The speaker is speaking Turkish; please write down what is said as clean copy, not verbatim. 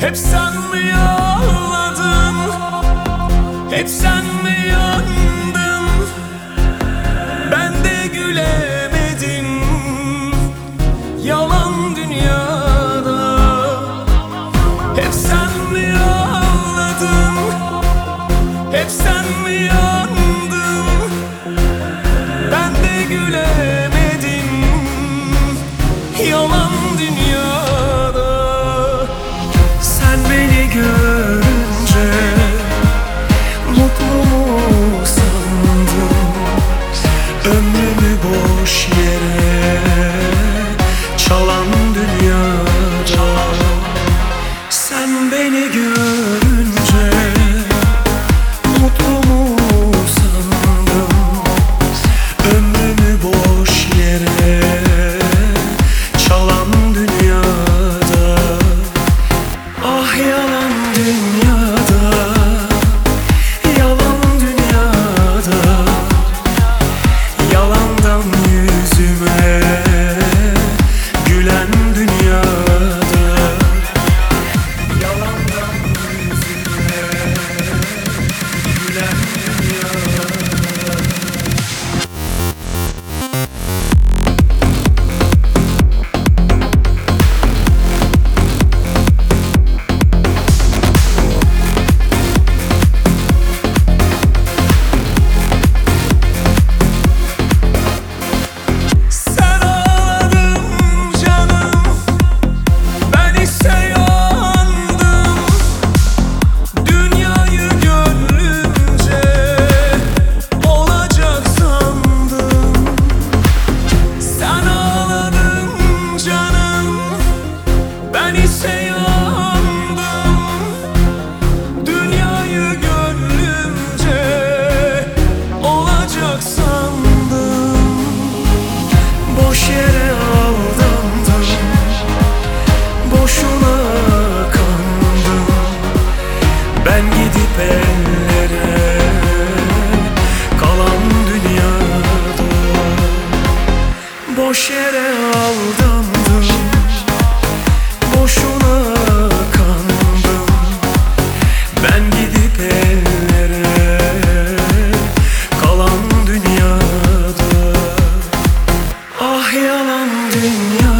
Hep sen mi ağladın, hep sen mi yandın? Ben de gülemedim yalan dünyada. Hep sen mi ağladın, hep sen mi yandın? Ben de gülemedim yalan dünyada. Sen beni görünce mutlu mu sandın? Ömrümü boş yere çalan dünyada. Sen beni görünce mutlu mu sandın? Ömrümü boş yere çalan dünyada. Ah yalan dünyada, yalan dünyada. Yalandan yüzüme gülen dünyada. Yalandan yüzüme gülen dünyada. Sen ağladın canım, ben ise yandım. Dünyayı gönlümce olacak sandım. Sen ağladın canım, ben ise yandım. Dünyayı gönlümce olacak sandım. Boş yere aldandım, boşuna kandım. Ben gidip ellere kalan dünyada. Boş yere aldandım, boşuna kandım. Ben gidip ellere kalan dünyada. Ah yalan dünya.